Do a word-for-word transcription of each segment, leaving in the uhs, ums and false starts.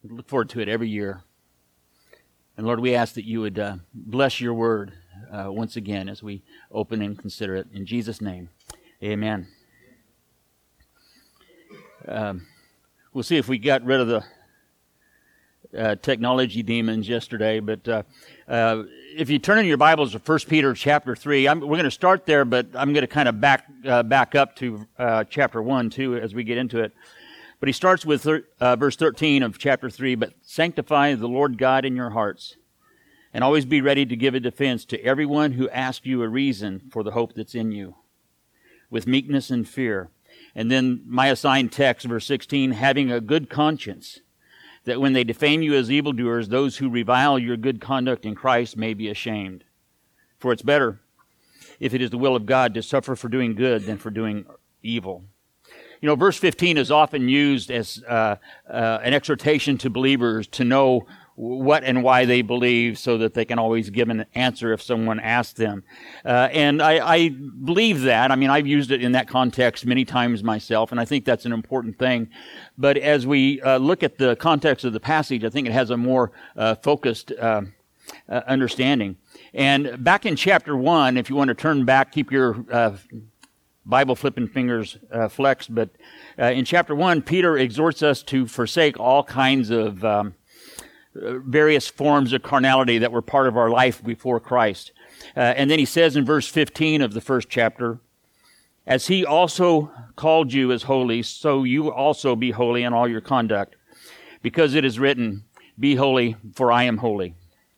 look forward to it every year. And Lord, we ask that you would uh, bless your word uh, once again as we open and consider it. In Jesus' name, amen. Um, we'll see if we got rid of the uh, technology demons yesterday. But uh, uh, if you turn in your Bibles to First Peter chapter three, I'm, we're going to start there, but I'm going to kind of back uh, back up to uh, chapter one, too, as we get into it. But he starts with thir- uh, verse thirteen of chapter three, but sanctify the Lord God in your hearts, and always be ready to give a defense to everyone who asks you a reason for the hope that's in you, with meekness and fear. And then my assigned text, verse sixteen, having a good conscience, that when they defame you as evildoers, those who revile your good conduct in Christ may be ashamed. For it's better, if it is the will of God, to suffer for doing good than for doing evil. You know, verse fifteen is often used as uh, uh, an exhortation to believers to know what and why they believe so that they can always give an answer if someone asks them. Uh, and I, I believe that. I mean, I've used it in that context many times myself, and I think that's an important thing. But as we uh, look at the context of the passage, I think it has a more uh, focused uh, uh, understanding. And back in chapter one, if you want to turn back, keep your uh, Bible flipping fingers uh, flexed, but uh, in chapter one, Peter exhorts us to forsake all kinds of um, various forms of carnality that were part of our life before Christ. Uh, and then he says in verse fifteen of the first chapter, as he also called you as holy, so you also be holy in all your conduct, because it is written, be holy, for I am holy.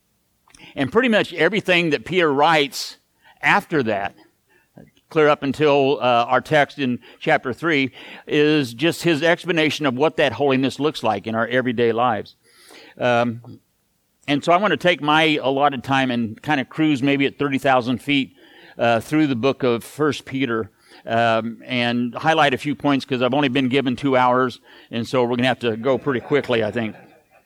And pretty much everything that Peter writes after that, clear up until uh, our text in chapter three, is just his explanation of what that holiness looks like in our everyday lives. Um, and so I want to take my allotted time and kind of cruise maybe at thirty thousand feet uh, through the book of First Peter um, and highlight a few points because I've only been given two hours, and so we're going to have to go pretty quickly, I think.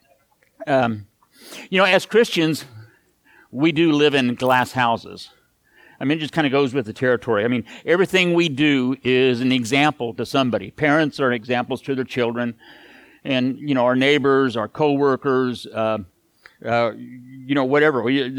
Um, you know, as Christians, we do live in glass houses. I mean, it just kind of goes with the territory. I mean, everything we do is an example to somebody. Parents are examples to their children. And, you know, our neighbors, our coworkers, uh, uh, you know, whatever.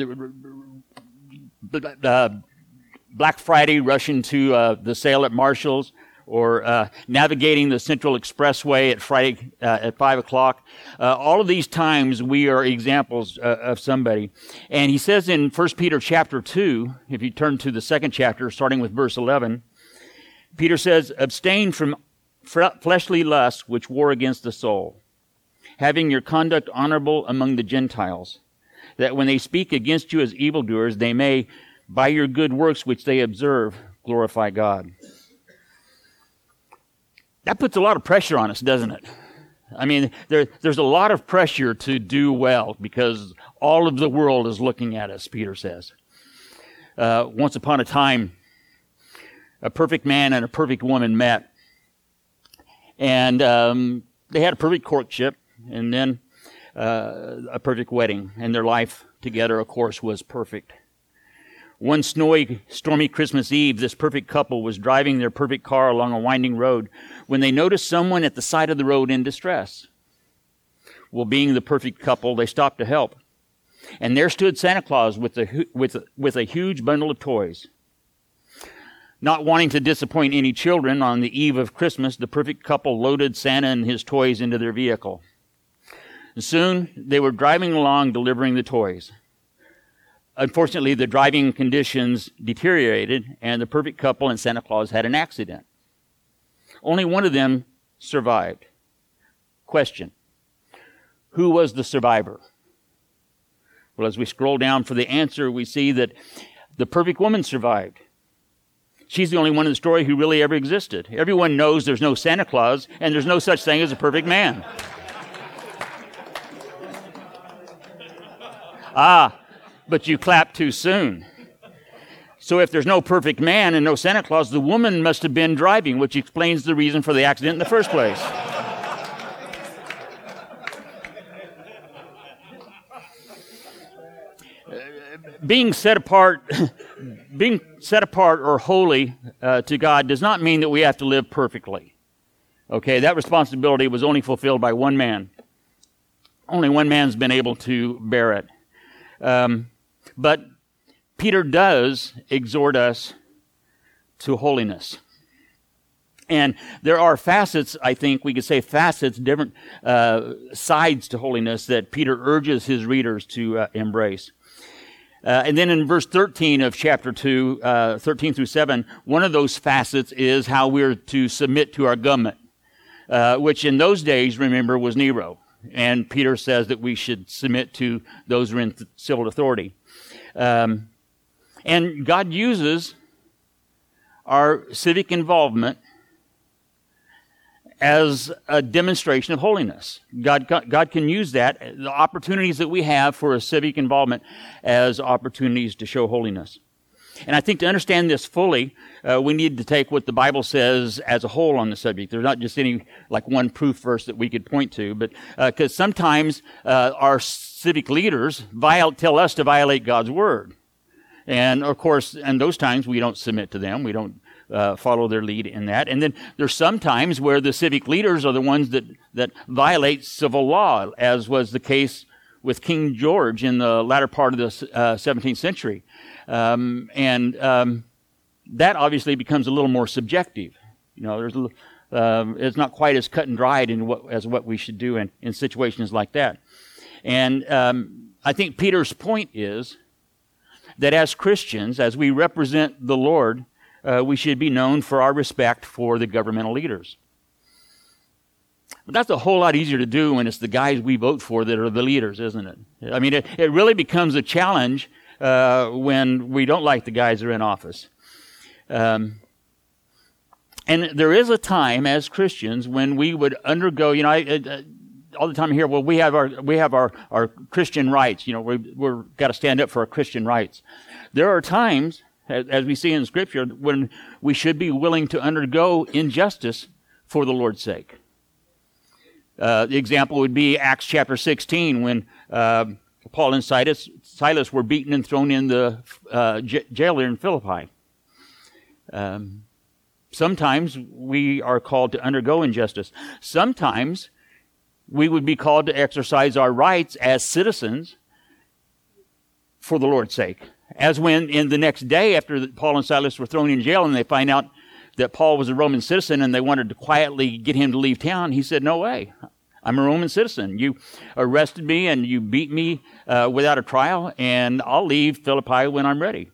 Uh, Black Friday, rushing to uh, the sale at Marshall's, or uh, navigating the Central Expressway at Friday uh, at five o'clock. Uh, all of these times we are examples uh, of somebody. And he says in First Peter chapter two, if you turn to the second chapter, starting with verse eleven, Peter says, abstain from fleshly lusts which war against the soul, having your conduct honorable among the Gentiles, that when they speak against you as evildoers, they may, by your good works which they observe, glorify God. That puts a lot of pressure on us, doesn't it? I mean, there, there's a lot of pressure to do well because all of the world is looking at us, Peter says. Uh, once upon a time, a perfect man and a perfect woman met. And um, they had a perfect courtship, and then uh, a perfect wedding. And their life together, of course, was perfect. One snowy, stormy Christmas Eve, this perfect couple was driving their perfect car along a winding road when they noticed someone at the side of the road in distress. Well, being the perfect couple, they stopped to help. And there stood Santa Claus with a, with a, with a huge bundle of toys. Not wanting to disappoint any children on the eve of Christmas, the perfect couple loaded Santa and his toys into their vehicle. And soon, they were driving along delivering the toys. Unfortunately, the driving conditions deteriorated, and the perfect couple and Santa Claus had an accident. Only one of them survived. Question: who was the survivor? Well, as we scroll down for the answer, we see that the perfect woman survived. She's the only one in the story who really ever existed. Everyone knows there's no Santa Claus, and there's no such thing as a perfect man. Ah, but you clapped too soon. So if there's no perfect man and no Santa Claus, the woman must have been driving, which explains the reason for the accident in the first place. Being set apart, being set apart or holy uh, to God does not mean that we have to live perfectly. Okay, that responsibility was only fulfilled by one man. only one man's been able to bear it. Um, but Peter does exhort us to holiness. And there are facets, I think we could say facets, different uh, sides to holiness that Peter urges his readers to uh, embrace. Uh, and then in verse thirteen of chapter two, uh, thirteen through seven, one of those facets is how we're to submit to our government, uh, which in those days, remember, was Nero. And Peter says that we should submit to those who are in th- civil authority. Um, and God uses our civic involvement as a demonstration of holiness. God, God can use that, the opportunities that we have for a civic involvement, as opportunities to show holiness. And I think to understand this fully, uh, we need to take what the Bible says as a whole on the subject. There's not just any, like, one proof verse that we could point to, but because uh, sometimes uh, our civic leaders viol- tell us to violate God's word. And, of course, in those times, we don't submit to them. We don't Uh, follow their lead in that. And then there's some times where the civic leaders are the ones that, that violate civil law, as was the case with King George in the latter part of the uh, seventeenth century. Um, and um, that obviously becomes a little more subjective. You know, there's a little, um, it's not quite as cut and dried in what, as what we should do in, in situations like that. And um, I think Peter's point is that as Christians, as we represent the Lord, Uh, we should be known for our respect for the governmental leaders. But that's a whole lot easier to do when it's the guys we vote for that are the leaders, isn't it? I mean, it, it really becomes a challenge uh, when we don't like the guys that are in office. Um, and there is a time as Christians when we would undergo, you know, I, I, all the time I hear, well, we have our we have our, our Christian rights. You know, we, we're got to stand up for our Christian rights. There are times, as we see in Scripture, when we should be willing to undergo injustice for the Lord's sake. Uh, the example would be Acts chapter sixteen, when uh, Paul and Silas, Silas were beaten and thrown in the uh, j- jail in Philippi. Um, sometimes we are called to undergo injustice. Sometimes we would be called to exercise our rights as citizens for the Lord's sake. As when in the next day after Paul and Silas were thrown in jail and they find out that Paul was a Roman citizen and they wanted to quietly get him to leave town, he said, no way. I'm a Roman citizen. You arrested me and you beat me uh, without a trial, and I'll leave Philippi when I'm ready.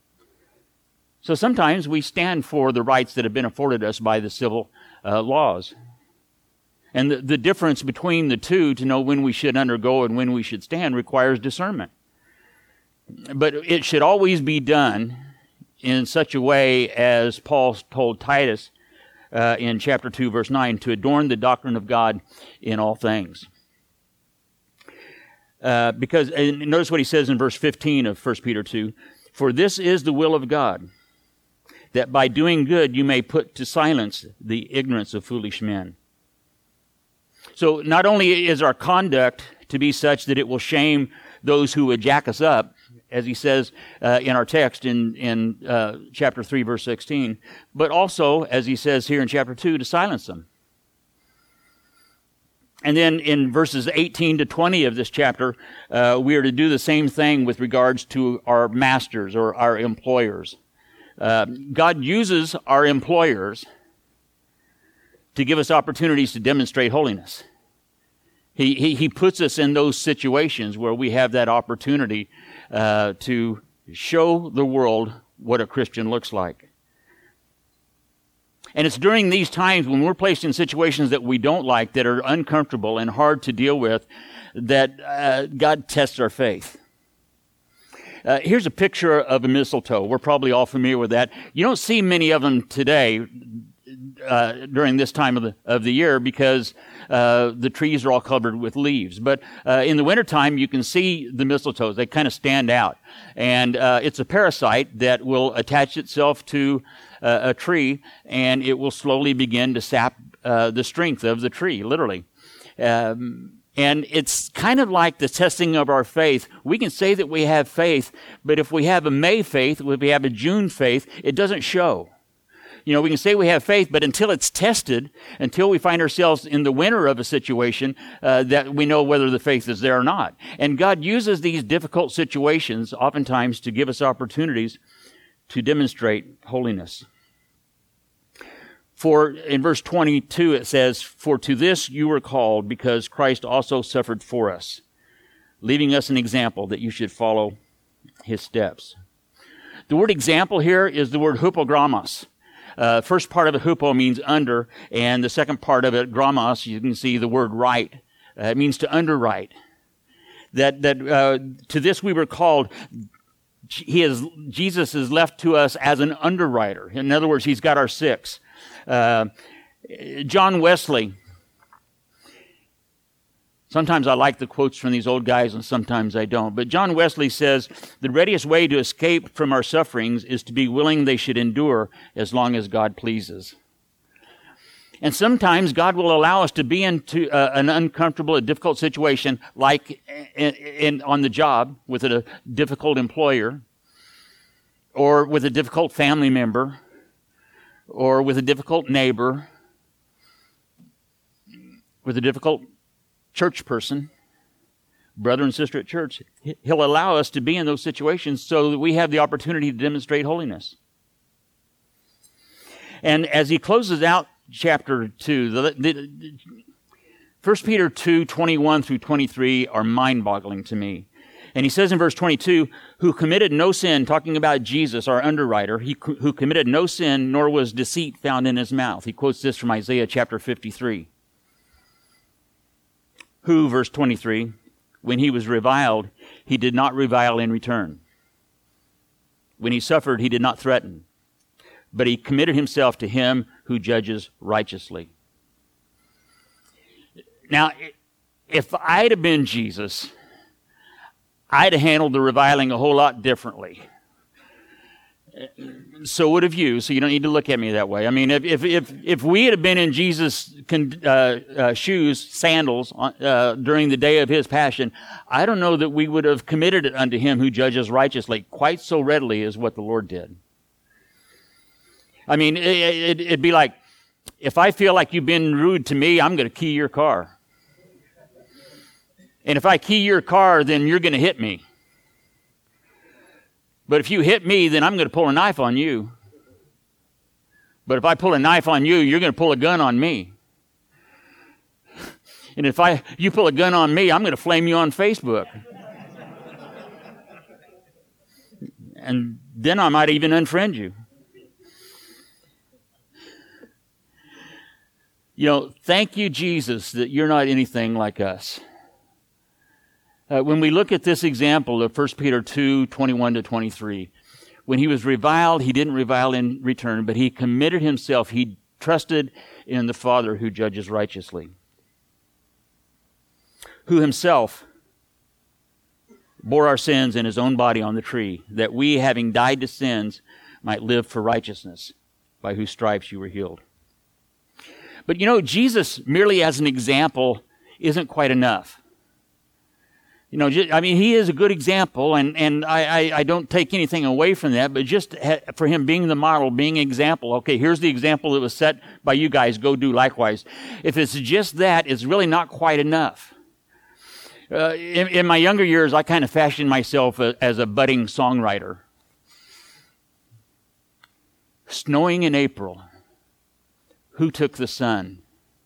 So sometimes we stand for the rights that have been afforded us by the civil uh, laws. And the, the difference between the two, to know when we should undergo and when we should stand, requires discernment. But it should always be done in such a way as Paul told Titus uh, in chapter two, verse nine, to adorn the doctrine of God in all things. Uh, because, and notice what he says in verse fifteen of First Peter two, for this is the will of God, that by doing good you may put to silence the ignorance of foolish men. So not only is our conduct to be such that it will shame those who would jack us up, as he says uh, in our text in, in uh, chapter three, verse sixteen, but also, as he says here in chapter two, to silence them. And then in verses eighteen to twenty of this chapter, uh, we are to do the same thing with regards to our masters or our employers. Uh, God uses our employers to give us opportunities to demonstrate holiness. He, he, he puts us in those situations where we have that opportunity uh, to show the world what a Christian looks like. And it's during these times when we're placed in situations that we don't like, that are uncomfortable and hard to deal with, that uh, God tests our faith. Uh, here's a picture of a mistletoe. We're probably all familiar with that. You don't see many of them today uh, during this time of the of the year because uh, the trees are all covered with leaves. But uh, in the wintertime, you can see the mistletoes. They kind of stand out. And uh, it's a parasite that will attach itself to uh, a tree, and it will slowly begin to sap uh, the strength of the tree, literally. Um, And it's kind of like the testing of our faith. We can say that we have faith, but if we have a May faith, if we have a June faith, it doesn't show. You know, we can say we have faith, but until it's tested, until we find ourselves in the winter of a situation, uh, that we know whether the faith is there or not. And God uses these difficult situations oftentimes to give us opportunities to demonstrate holiness. For in verse twenty-two it says, "For to this you were called, because Christ also suffered for us, leaving us an example that you should follow his steps." The word example here is the word hupogrammos. Uh, first part of it, hupo, means under, and the second part of it, grammos, you can see the word right. Uh, it means to underwrite. That that uh, to this we were called. He is Jesus is left to us as an underwriter. In other words, he's got our six. Uh, John Wesley. Sometimes I like the quotes from these old guys and sometimes I don't. But John Wesley says, "The readiest way to escape from our sufferings is to be willing they should endure as long as God pleases." And sometimes God will allow us to be into uh, an uncomfortable, a difficult situation, like in, in, on the job with a difficult employer, or with a difficult family member, or with a difficult neighbor, with a difficult church person, brother and sister at church. He'll allow us to be in those situations so that we have the opportunity to demonstrate holiness. And as he closes out chapter two, the, the, First Peter two, twenty-one through twenty-three are mind-boggling to me. And he says in verse twenty-two, "Who committed no sin," talking about Jesus, our underwriter, he, who committed no sin, nor was deceit found in his mouth. He quotes this from Isaiah chapter fifty-three. "Who," verse twenty-three, "when he was reviled, he did not revile in return. When he suffered, he did not threaten, but he committed himself to him who judges righteously." Now, if I'd have been Jesus, I'd have handled the reviling a whole lot differently. So would have you, so you don't need to look at me that way. I mean, if if if, if we had been in Jesus' uh, uh, shoes, sandals, uh, during the day of his passion, I don't know that we would have committed it unto him who judges righteously quite so readily as what the Lord did. I mean, it, it, it'd be like, if I feel like you've been rude to me, I'm going to key your car. And if I key your car, then you're going to hit me. But if you hit me, then I'm going to pull a knife on you. But if I pull a knife on you, you're going to pull a gun on me. And if I you pull a gun on me, I'm going to flame you on Facebook. And then I might even unfriend you. You know, thank you, Jesus, that you're not anything like us. Uh, when we look at this example of First Peter two, twenty-one to twenty-three, when he was reviled, he didn't revile in return, but he committed himself. He trusted in the Father who judges righteously, who himself bore our sins in his own body on the tree, that we, having died to sins, might live for righteousness, by whose stripes you were healed. But you know, Jesus merely as an example isn't quite enough. You know, just, I mean, he is a good example, and, and I, I, I don't take anything away from that, but just ha- for him being the model, being an example, okay, here's the example that was set by you guys, go do likewise. If it's just that, it's really not quite enough. Uh, in, in my younger years, I kind of fashioned myself a, as a budding songwriter. Snowing in April. Who took the sun?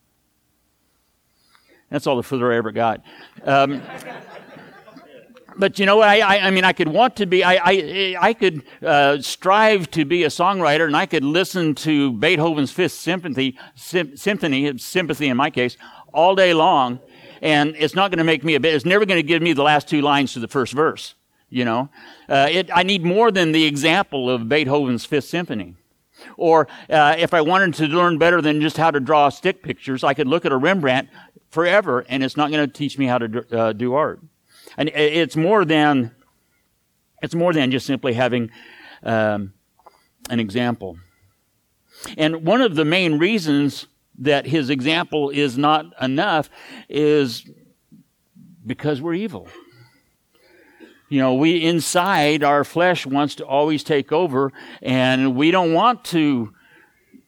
That's all the further I ever got. Um, but you know what? I, I, I mean, I could want to be, I, I, I could uh, strive to be a songwriter, and I could listen to Beethoven's Fifth Symphony, sim, Symphony, sympathy in my case, all day long, and it's not going to make me a bit, it's never going to give me the last two lines to the first verse, you know. Uh, it, I need more than the example of Beethoven's Fifth Symphony. Or uh, if I wanted to learn better than just how to draw stick pictures, I could look at a Rembrandt forever, and it's not going to teach me how to uh, do art. And it's more than it's more than just simply having um, an example. And one of the main reasons that his example is not enough is because we're evil. You know, we inside, our flesh wants to always take over, and we don't want to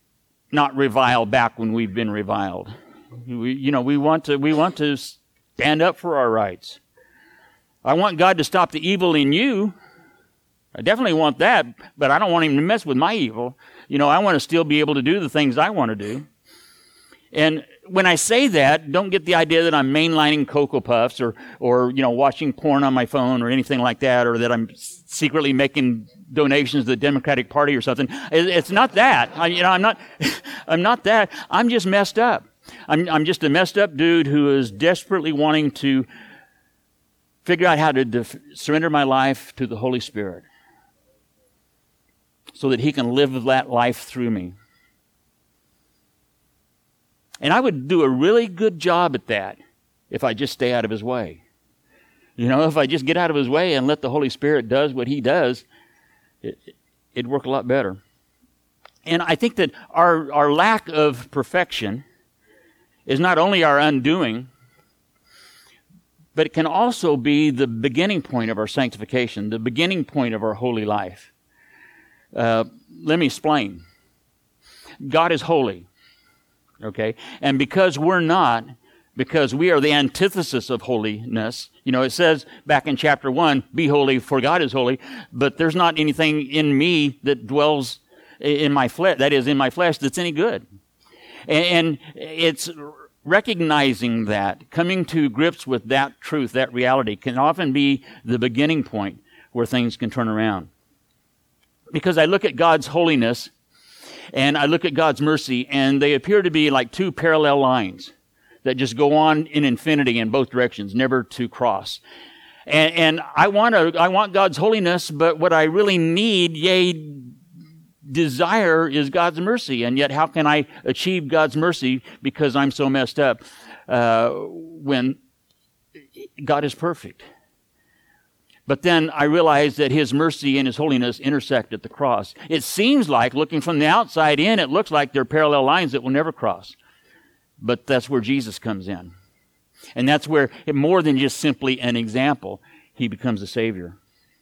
not revile back when we've been reviled. We, you know, we want to we want to stand up for our rights. I want God to stop the evil in you. I definitely want that, but I don't want him to mess with my evil. You know, I want to still be able to do the things I want to do. And when I say that, don't get the idea that I'm mainlining Cocoa Puffs or, or, you know, watching porn on my phone or anything like that, or that I'm secretly making donations to the Democratic Party or something. It's not that. I, you know, I'm not, I'm not that. I'm just messed up. I'm, I'm just a messed up dude who is desperately wanting to figure out how to def- surrender my life to the Holy Spirit so that he can live that life through me. And I would do a really good job at that if I just stay out of his way. You know, if I just get out of his way and let the Holy Spirit does what he does, it, it'd work a lot better. And I think that our, our lack of perfection is not only our undoing, but it can also be the beginning point of our sanctification, the beginning point of our holy life. Uh, let me explain. God is holy. Okay? And because we're not, because we are the antithesis of holiness, you know, it says back in chapter one, be holy for God is holy, but there's not anything in me that dwells in my flesh, that is in my flesh, that's any good. And, and it's recognizing that, coming to grips with that truth, that reality, can often be the beginning point where things can turn around. Because I look at God's holiness and I look at God's mercy, and they appear to be like two parallel lines that just go on in infinity in both directions, never to cross. And, and I want to, I want God's holiness, but what I really need, yea, desire, is God's mercy. And yet, how can I achieve God's mercy because I'm so messed up uh, when God is perfect? But then I realize that his mercy and his holiness intersect at the cross. It seems like, looking from the outside in, it looks like they're parallel lines that will never cross. But that's where Jesus comes in. And that's where, more than just simply an example, he becomes a Savior.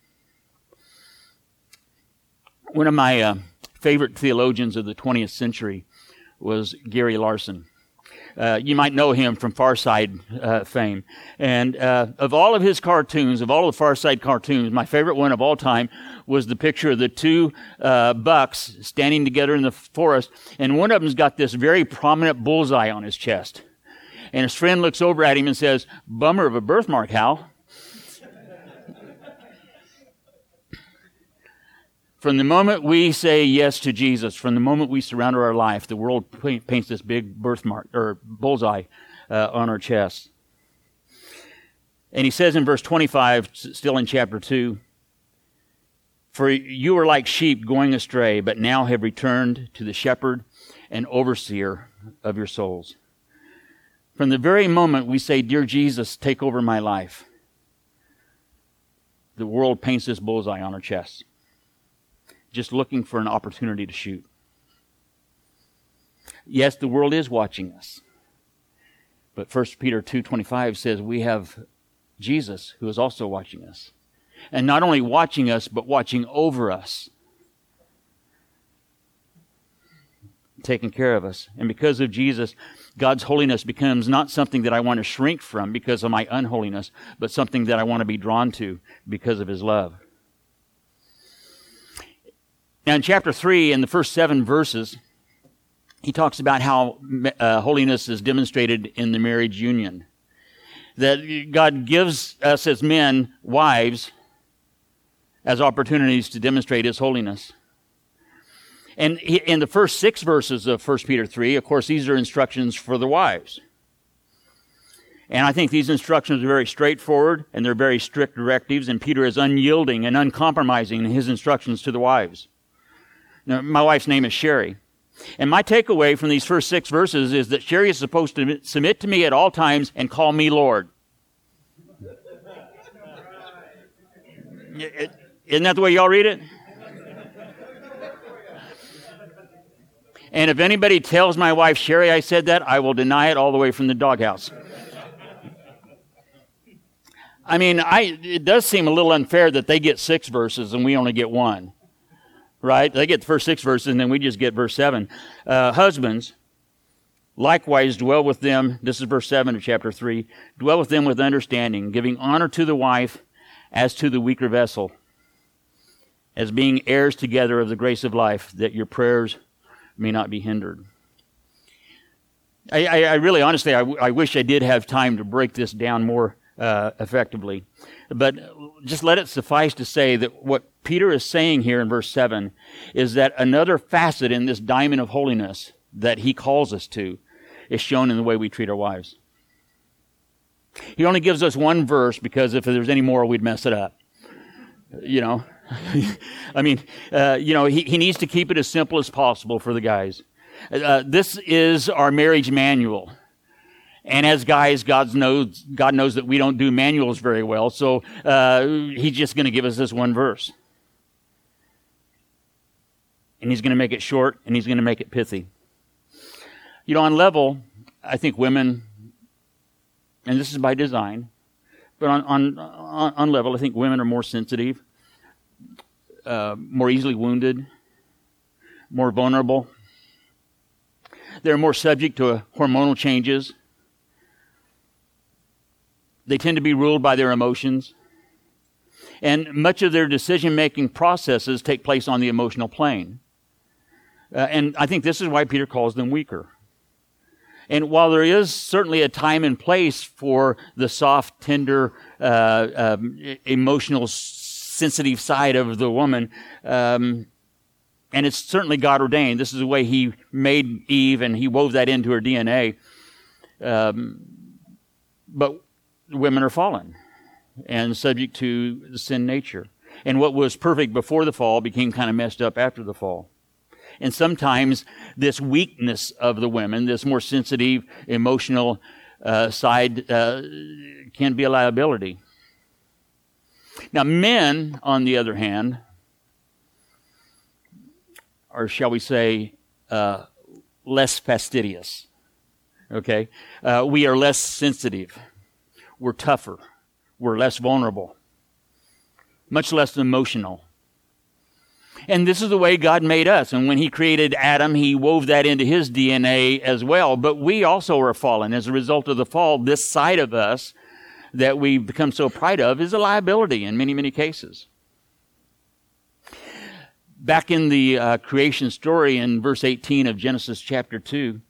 One of my uh, favorite theologians of the twentieth century was Gary Larson. Uh, you might know him from Far Side uh, fame. And uh, of all of his cartoons, of all of the Far Side cartoons, my favorite one of all time was the picture of the two uh, bucks standing together in the forest. And one of them's got this very prominent bullseye on his chest. And his friend looks over at him and says, "Bummer of a birthmark, Hal." From the moment we say yes to Jesus, from the moment we surrender our life, the world paints this big birthmark or bullseye uh, on our chest. And he says in verse twenty-five, still in chapter two, "For you were like sheep going astray, but now have returned to the shepherd and overseer of your souls." From the very moment we say, "Dear Jesus, take over my life," the world paints this bullseye on our chest, just looking for an opportunity to shoot. Yes, the world is watching us. But First Peter two twenty-five says we have Jesus who is also watching us. And not only watching us, but watching over us. Taking care of us. And because of Jesus, God's holiness becomes not something that I want to shrink from because of my unholiness, but something that I want to be drawn to because of his love. Now, in chapter three, in the first seven verses, he talks about how uh, holiness is demonstrated in the marriage union. That God gives us as men wives as opportunities to demonstrate his holiness. And he, in the first six verses of First Peter three, of course, these are instructions for the wives. And I think these instructions are very straightforward, and they're very strict directives, and Peter is unyielding and uncompromising in his instructions to the wives. Now, my wife's name is Sherry. And my takeaway from these first six verses is that Sherry is supposed to submit to me at all times and call me Lord. Isn't that the way y'all read it? And if anybody tells my wife, Sherry, I said that, I will deny it all the way from the doghouse. I mean, I, it does seem a little unfair that they get six verses and we only get one. right? They get the first six verses, and then we just get verse seven. Uh, husbands, likewise dwell with them, this is verse seven of chapter three, dwell with them with understanding, giving honor to the wife as to the weaker vessel, as being heirs together of the grace of life, that your prayers may not be hindered. I, I, I really, honestly, I, I wish I did have time to break this down more uh, effectively. But just let it suffice to say that what Peter is saying here in verse seven is that another facet in this diamond of holiness that he calls us to is shown in the way we treat our wives. He only gives us one verse because if there's any more, we'd mess it up. You know, I mean, uh, you know, he, he needs to keep it as simple as possible for the guys. Uh, this is our marriage manual. And as guys, God knows, God knows that we don't do manuals very well, so uh, he's just going to give us this one verse. And he's going to make it short, and he's going to make it pithy. You know, on level, I think women, and this is by design, but on on on, on level, I think women are more sensitive, uh, more easily wounded, more vulnerable. They're more subject to hormonal changes. They tend to be ruled by their emotions. And much of their decision-making processes take place on the emotional plane. Uh, and I think this is why Peter calls them weaker. And while there is certainly a time and place for the soft, tender, uh, um, emotional, sensitive side of the woman, um, and it's certainly God ordained. This is the way he made Eve, and he wove that into her D N A. Um, but women are fallen and subject to the sin nature. And what was perfect before the fall became kind of messed up after the fall. And sometimes this weakness of the women, this more sensitive, emotional uh, side, uh, can be a liability. Now, men, on the other hand, or shall we say, uh, less fastidious. Okay? Uh, we are less sensitive. We're tougher. We're less vulnerable. Much less emotional. And this is the way God made us. And when he created Adam, he wove that into his D N A as well. But we also are fallen. As a result of the fall, this side of us that we become so proud of is a liability in many, many cases. Back in the uh, creation story in verse eighteen of Genesis chapter two,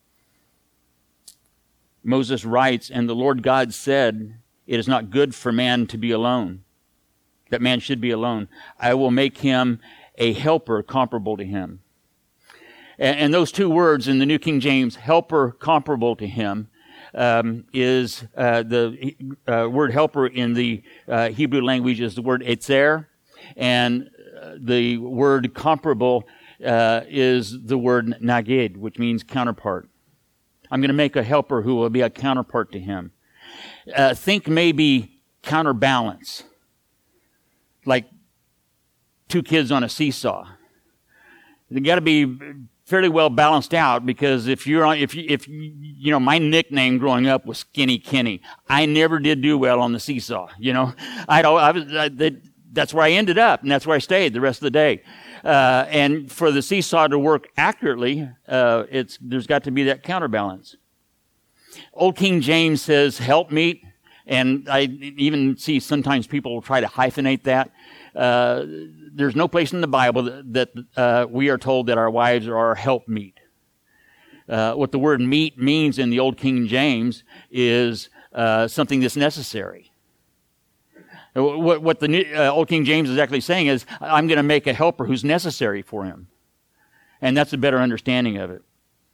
Moses writes, "And the Lord God said, it is not good for man to be alone, that man should be alone. I will make him a helper comparable to him." And, and those two words in the New King James, helper comparable to him, um, is uh, the uh, word helper in the uh, Hebrew language is the word etzer, and the word comparable uh, is the word nagid, which means counterpart. I'm going to make a helper who will be a counterpart to him. Uh, think maybe counterbalance, like two kids on a seesaw. They got to be fairly well balanced out, because if you're on, if you, if you know, my nickname growing up was Skinny Kenny. I never did do well on the seesaw. You know, I'd I was. I, they, That's where I ended up, and that's where I stayed the rest of the day. Uh, and for the seesaw to work accurately, uh, it's there's got to be that counterbalance. Old King James says helpmeet, and I even see sometimes people try to hyphenate that. Uh, there's no place in the Bible that, that uh, we are told that our wives are our helpmeet. Uh, what the word meet means in the Old King James is uh, something that's necessary. What, what the new, uh, Old King James is actually saying is, I'm going to make a helper who's necessary for him. And that's a better understanding of it.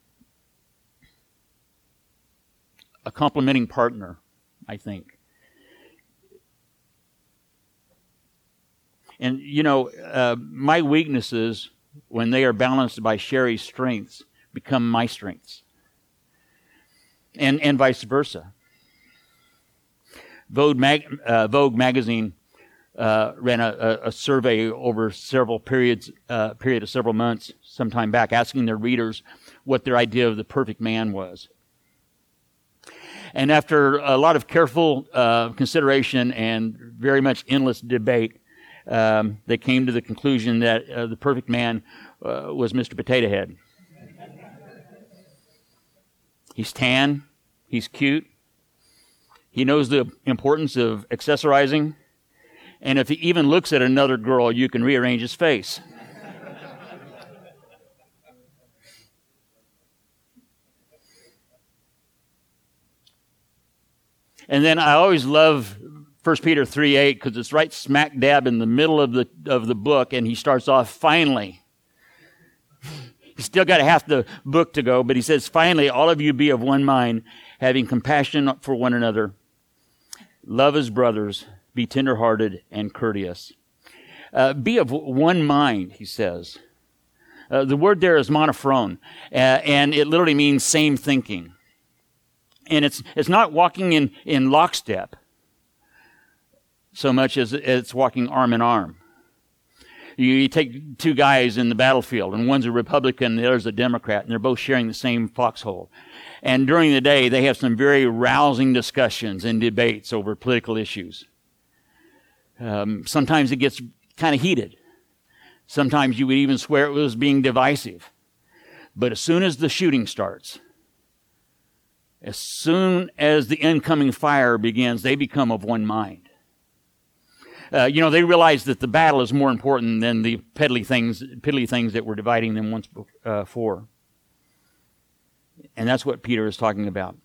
A complementing partner, I think. And, you know, uh, my weaknesses, when they are balanced by Sherry's strengths, become my strengths. And, and vice versa. Vogue, mag, uh, Vogue magazine uh, ran a, a survey over several periods, uh, period of several months, some time back, asking their readers what their idea of the perfect man was. And after a lot of careful uh, consideration and very much endless debate, um, they came to the conclusion that uh, the perfect man uh, was Mister Potato Head. He's tan. He's cute. He knows the importance of accessorizing. And if he even looks at another girl, you can rearrange his face. And then I always love First Peter three eight because it's right smack dab in the middle of the of the book, and he starts off, finally. He's still got half the book to go, but he says, finally, all of you be of one mind, having compassion for one another. Love as brothers, be tenderhearted and courteous. Uh, be of one mind, he says. Uh, the word there is monophron, uh, and it literally means same thinking. And it's it's not walking in, in lockstep so much as it's walking arm in arm. You, you take two guys in the battlefield, and one's a Republican and the other's a Democrat, and they're both sharing the same foxhole. And during the day, they have some very rousing discussions and debates over political issues. Um, sometimes it gets kind of heated. Sometimes you would even swear it was being divisive. But as soon as the shooting starts, as soon as the incoming fire begins, they become of one mind. Uh, you know, they realize that the battle is more important than the piddly things, piddly things that were dividing them once before. And that's what Peter is talking about.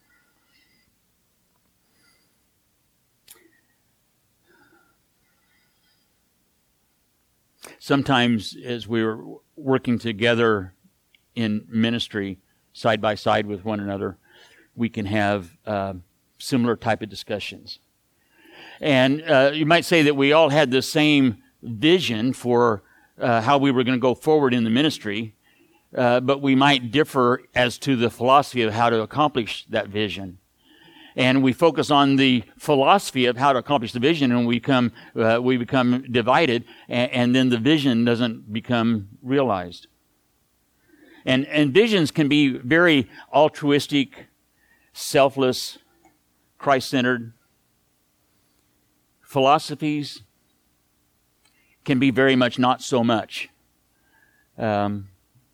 Sometimes as we were working together in ministry, side by side with one another, we can have uh, similar type of discussions. And uh, you might say that we all had the same vision for uh, how we were going to go forward in the ministry, uh, but we might differ as to the philosophy of how to accomplish that vision. And we focus on the philosophy of how to accomplish the vision, and we become uh, we become divided, and, and then the vision doesn't become realized. And and visions can be very altruistic, selfless, Christ-centered. Philosophies can be very much not so much. Um,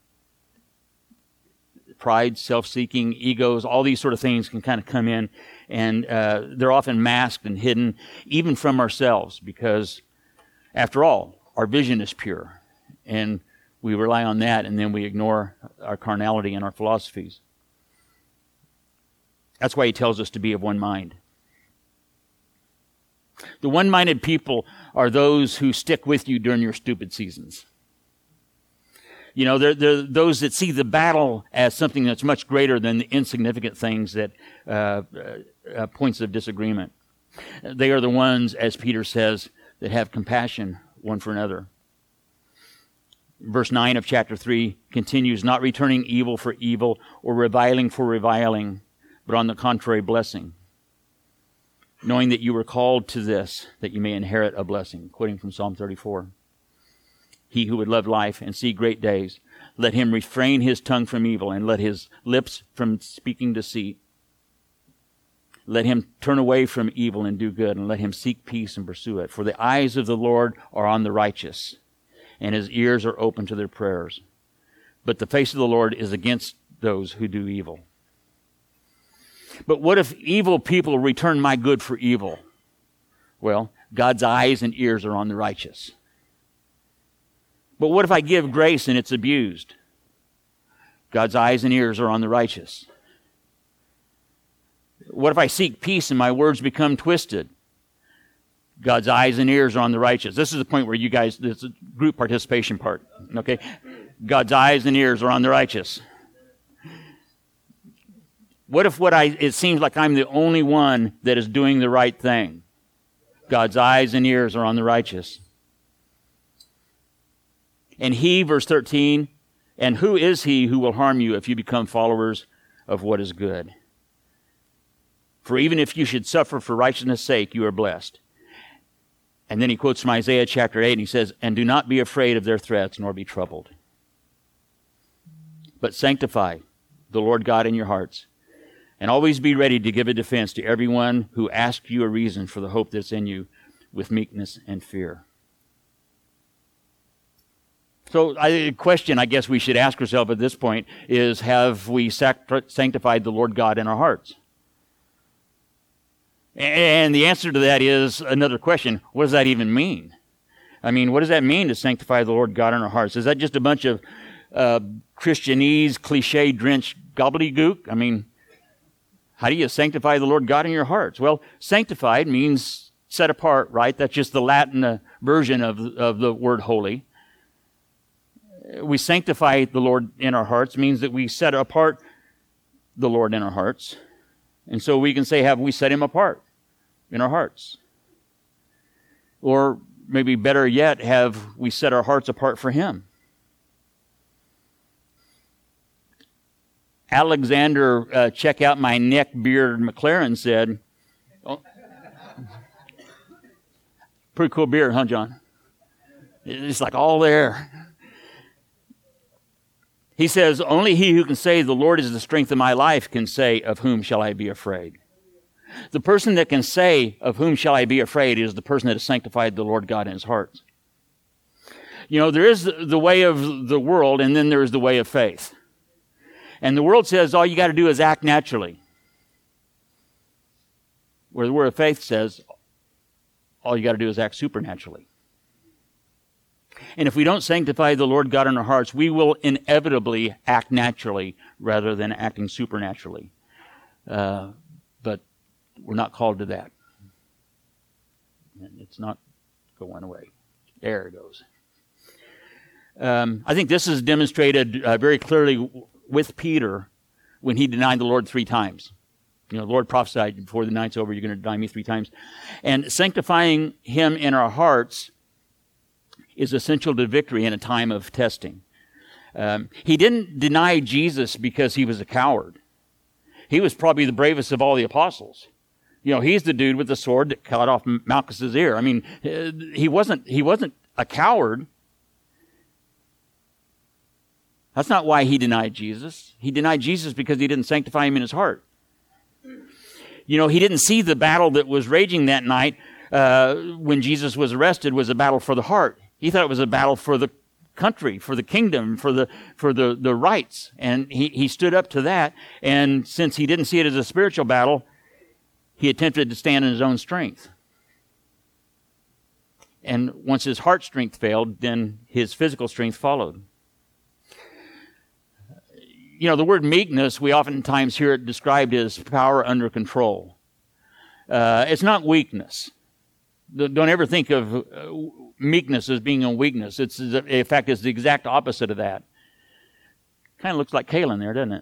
pride, self-seeking, egos, all these sort of things can kind of come in, and uh, they're often masked and hidden, even from ourselves, because, after all, our vision is pure, and we rely on that, and then we ignore our carnality and our philosophies. That's why he tells us to be of one mind. The one-minded people are those who stick with you during your stupid seasons. You know, they're, they're those that see the battle as something that's much greater than the insignificant things that uh, uh, points of disagreement. They are the ones, as Peter says, that have compassion one for another. Verse nine of chapter three continues, not returning evil for evil or reviling for reviling, but on the contrary, blessing, knowing that you were called to this, that you may inherit a blessing. Quoting from Psalm thirty-four. He who would love life and see great days, let him refrain his tongue from evil and let his lips from speaking deceit. Let him turn away from evil and do good, and let him seek peace and pursue it. For the eyes of the Lord are on the righteous, and his ears are open to their prayers. But the face of the Lord is against those who do evil. But what if evil people return my good for evil? Well, God's eyes and ears are on the righteous. But what if I give grace and it's abused? God's eyes and ears are on the righteous. What if I seek peace and my words become twisted? God's eyes and ears are on the righteous. This is the point where you guys, this is group participation part, okay? God's eyes and ears are on the righteous. What if what I, it seems like I'm the only one that is doing the right thing? God's eyes and ears are on the righteous. And he, verse thirteen, and who is he who will harm you if you become followers of what is good? For even if you should suffer for righteousness' sake, you are blessed. And then he quotes from Isaiah chapter eight, and he says, and do not be afraid of their threats, nor be troubled. But sanctify the Lord God in your hearts, and always be ready to give a defense to everyone who asks you a reason for the hope that's in you with meekness and fear. So a question I guess we should ask ourselves at this point is, have we sact- sanctified the Lord God in our hearts? And the answer to that is another question. What does that even mean? I mean, what does that mean to sanctify the Lord God in our hearts? Is that just a bunch of uh, Christianese, cliche-drenched gobbledygook? I mean, how do you sanctify the Lord God in your hearts? Well, sanctified means set apart, right? That's just the Latin uh, version of, of the word holy. We sanctify the Lord in our hearts means that we set apart the Lord in our hearts. And so we can say, have we set him apart in our hearts? Or maybe better yet, have we set our hearts apart for him? Alexander, uh, check out my neck beard, McLaren said, oh, pretty cool beard, huh, John? It's like all there. He says, only he who can say, the Lord is the strength of my life, can say, of whom shall I be afraid? The person that can say, of whom shall I be afraid, is the person that has sanctified the Lord God in his heart. You know, there is the way of the world, and then there is the way of faith. And the world says all you got to do is act naturally. Where the word of faith says all you got to do is act supernaturally. And if we don't sanctify the Lord God in our hearts, we will inevitably act naturally rather than acting supernaturally. Uh, but we're not called to that. And it's not going away. There it goes. Um, I think this is demonstrated uh, very clearly with Peter when he denied the Lord three times. You know, the Lord prophesied, before the night's over, you're going to deny me three times. And sanctifying him in our hearts is essential to victory in a time of testing. Um, he didn't deny Jesus because he was a coward. He was probably the bravest of all the apostles. You know, he's the dude with the sword that cut off Malchus's ear. I mean, he wasn't, he wasn't a coward. That's not why he denied Jesus. He denied Jesus because he didn't sanctify him in his heart. You know, he didn't see the battle that was raging that night uh, when Jesus was arrested was a battle for the heart. He thought it was a battle for the country, for the kingdom, for the for the, the rights. And he, he stood up to that. And since he didn't see it as a spiritual battle, he attempted to stand in his own strength. And once his heart strength failed, then his physical strength followed. You know, the word meekness, we oftentimes hear it described as power under control. Uh, it's not weakness. Don't ever think of uh, meekness as being a weakness. It's, in fact, it's the exact opposite of that. Kind of looks like Kaylin there, doesn't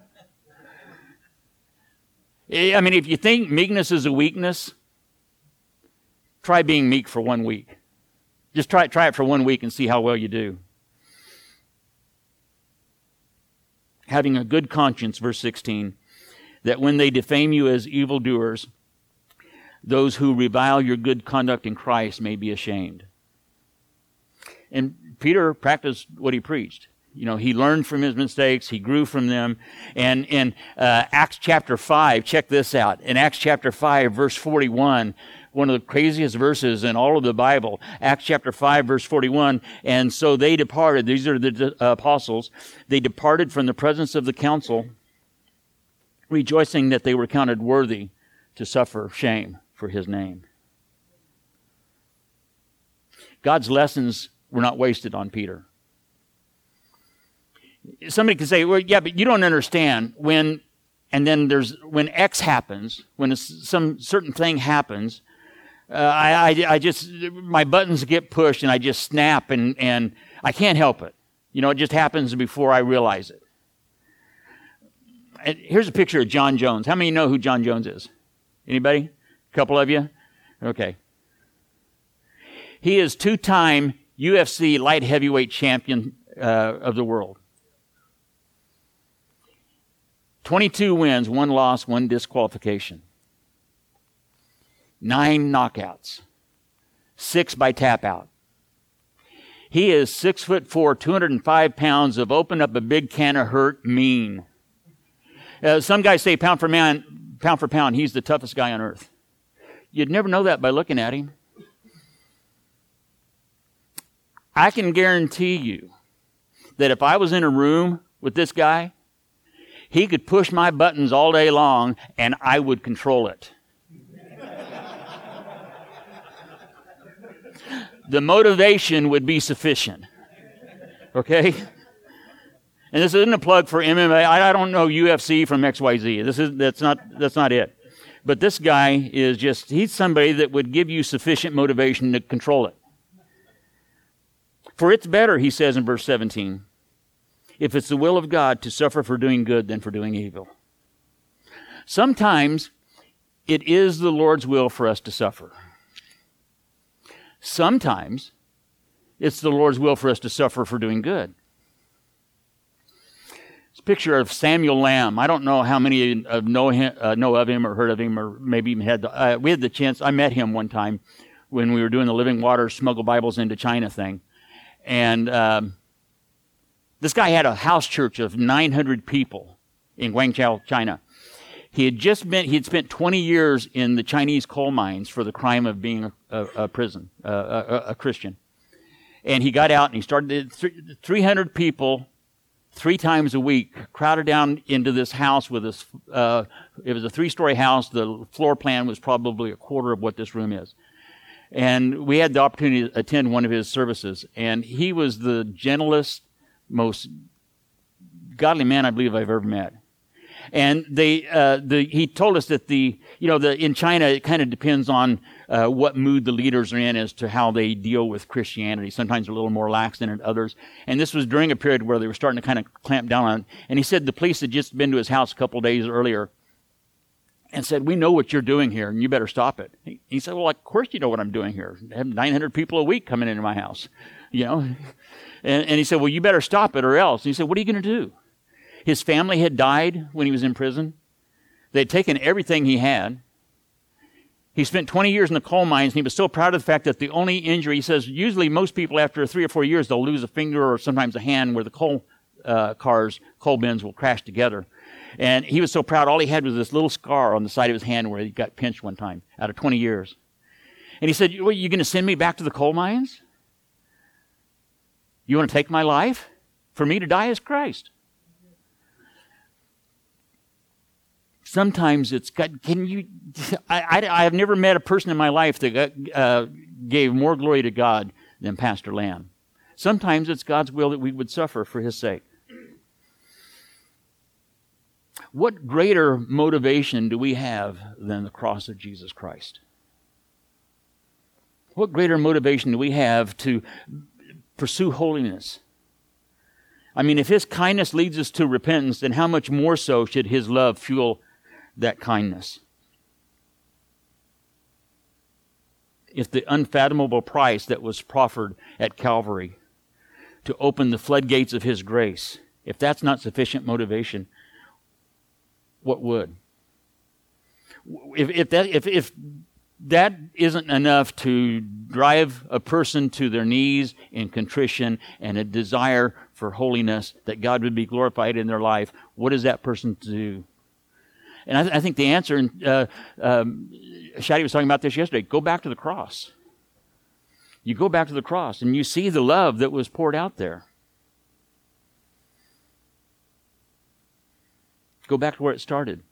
it? I mean, if you think meekness is a weakness, try being meek for one week. Just try, try it for one week and see how well you do. Having a good conscience, verse sixteen, that when they defame you as evildoers, those who revile your good conduct in Christ may be ashamed. And Peter practiced what he preached. You know, he learned from his mistakes. He grew from them. And in uh, Acts chapter five, check this out. In Acts chapter five, verse forty-one, one of the craziest verses in all of the Bible, Acts chapter five, verse forty-one, and so they departed. These are the uh, apostles. They departed from the presence of the council, rejoicing that they were counted worthy to suffer shame for his name. God's lessons were not wasted on Peter. Somebody could say, well, yeah, but you don't understand when, and then there's, when X happens, when some certain thing happens, uh, I, I, I just, my buttons get pushed and I just snap and, and I can't help it. You know, it just happens before I realize it. And here's a picture of John Jones. How many know who John Jones is? Anybody? A couple of you? Okay. He is two-time U F C light heavyweight champion uh, of the world. twenty-two wins, one loss, one disqualification. Nine knockouts. Six by tap out. He is six foot four, two hundred five pounds of open up a big can of hurt mean. Uh, some guys say pound for man, pound for pound, he's the toughest guy on earth. You'd never know that by looking at him. I can guarantee you that if I was in a room with this guy, he could push my buttons all day long and I would control it. The motivation would be sufficient. Okay? And this isn't a plug for M M A. I, I don't know U F C from X Y Z. This is that's not that's not it. But this guy is just, he's somebody that would give you sufficient motivation to control it. For it's better, he says in verse seventeen, if it's the will of God to suffer for doing good than for doing evil. Sometimes it is the Lord's will for us to suffer. Sometimes it's the Lord's will for us to suffer for doing good. It's a picture of Samuel Lamb. I don't know how many of know him, uh, know of him or heard of him, or maybe even had the, uh, we had the chance. I met him one time when we were doing the Living Water Smuggle Bibles into China thing. And um, this guy had a house church of nine hundred people in Guangzhou, China. He had just been, he had spent twenty years in the Chinese coal mines for the crime of being a, a, a prison, uh, a, a Christian. And he got out and he started, three hundred people, three times a week, crowded down into this house with this, uh, it was a three-story house. The floor plan was probably a quarter of what this room is. And we had the opportunity to attend one of his services. And he was the gentlest, most godly man I believe I've ever met. And they, uh, the, he told us that the, you know, the, in China, it kind of depends on uh, what mood the leaders are in as to how they deal with Christianity. Sometimes they're a little more lax than in others. And this was during a period where they were starting to kind of clamp down on it. And he said the police had just been to his house a couple of days earlier and said, we know what you're doing here, and you better stop it. He, he said, well, of course you know what I'm doing here. I have nine hundred people a week coming into my house, you know. And, and he said, well, you better stop it or else. And he said, what are you going to do? His family had died when he was in prison. They had taken everything he had. He spent twenty years in the coal mines, and he was so proud of the fact that the only injury, he says, usually most people after three or four years, they'll lose a finger or sometimes a hand where the coal uh, cars, coal bins will crash together. And he was so proud, all he had was this little scar on the side of his hand where he got pinched one time out of twenty years. And he said, well, you going to send me back to the coal mines? You want to take my life? For me to die is Christ. Sometimes it's God. Can you? I, I, I have never met a person in my life that uh, gave more glory to God than Pastor Lamb. Sometimes it's God's will that we would suffer for His sake. What greater motivation do we have than the cross of Jesus Christ? What greater motivation do we have to pursue holiness? I mean, if His kindness leads us to repentance, then how much more so should His love fuel that kindness? If the unfathomable price that was proffered at Calvary to open the floodgates of His grace, if that's not sufficient motivation, what would? If, if that if if that isn't enough to drive a person to their knees in contrition and a desire for holiness, that God would be glorified in their life, what is that person to do? And I, th- I think the answer, and uh, um, Shadi was talking about this yesterday, go back to the cross. You go back to the cross and you see the love that was poured out there. Go back to where it started.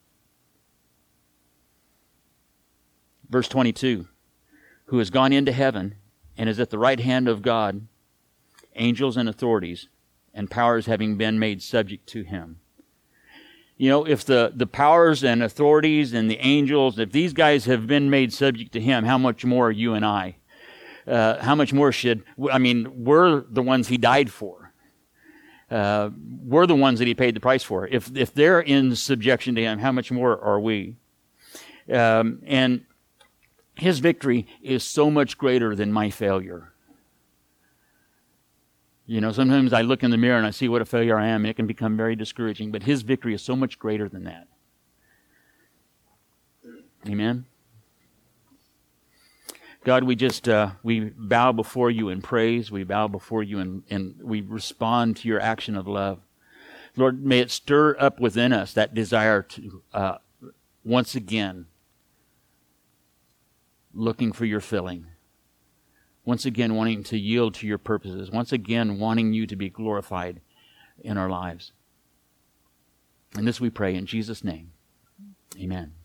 Verse twenty-two, who has gone into heaven and is at the right hand of God, angels and authorities and powers having been made subject to Him. You know, if the, the powers and authorities and the angels, if these guys have been made subject to Him, how much more you and I? Uh, how much more should, I mean, we're the ones He died for. Uh, we're the ones that He paid the price for. If if they're in subjection to Him, how much more are we? Um, and His victory is so much greater than my failure. You know, sometimes I look in the mirror and I see what a failure I am, and it can become very discouraging. But His victory is so much greater than that. Amen? God, we just, uh, we bow before You in praise. We bow before You and, and we respond to Your action of love. Lord, may it stir up within us that desire to, uh, once again, looking for Your filling. once again wanting to yield to your purposes, once again wanting you to be glorified in our lives. And this we pray in Jesus' name. Amen.